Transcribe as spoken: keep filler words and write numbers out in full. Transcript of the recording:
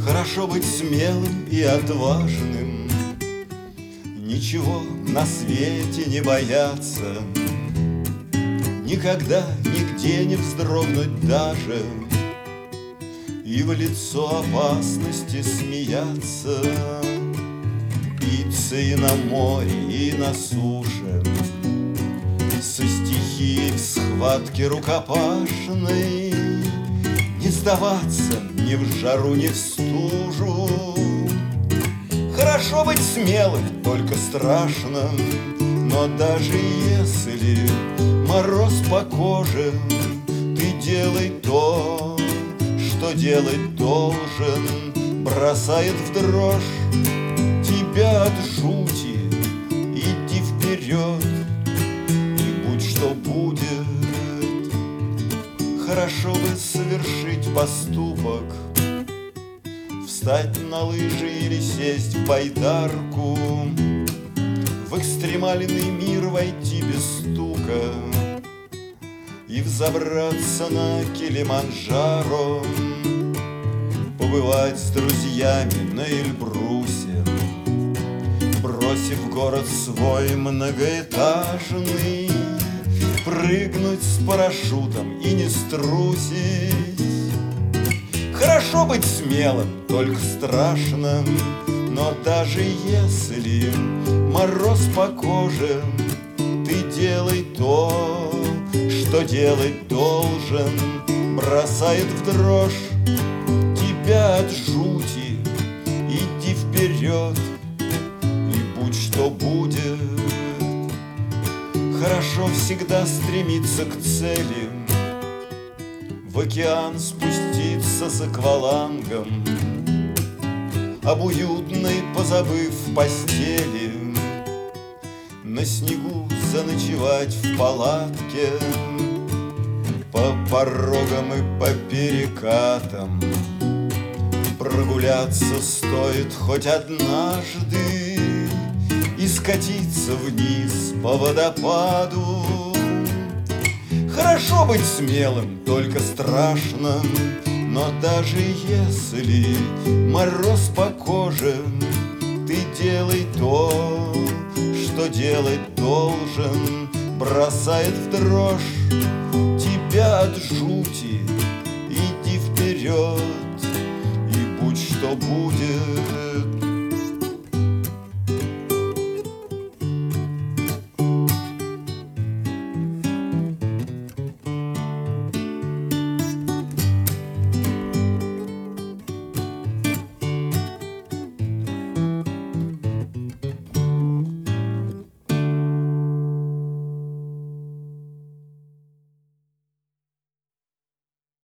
Хорошо быть смелым и отважным, ничего на свете не бояться, никогда нигде не вздрогнуть даже и в лицо опасности смеяться. Биться и на море, и на суше, со стихией в схватке рукопашной, не сдаваться ни в жару, ни в стужу. Хорошо быть смелым, только страшно, но даже если мороз по коже, ты делай то, что делать должен. Бросает в дрожь тебя от жути, иди вперед, и будь что будет. Хорошо бы совершить поступок, встать на лыжи или сесть в байдарку, в экстремальный мир войти без стука и взобраться на Килиманджаро, побывать с друзьями на Эльбрусе, бросив город свой многоэтажный, прыгнуть с парашютом и не струсить. Хорошо быть смелым, только страшно, но даже если мороз по коже, ты делай то, что делать должен. Бросает в дрожь тебя от жути, иди вперед, и будь что будет. Хорошо всегда стремиться к цели, в океан спуститься с аквалангом, об уютной позабыв постели, на снегу заночевать в палатке, по порогам и по перекатам. Прогуляться стоит хоть однажды и скатиться вниз по водопаду. Хорошо быть смелым, только страшно, но даже если мороз по коже, ты делай то, что делать должен. Бросает в дрожь тебя от жути, иди вперед, и будь что будет.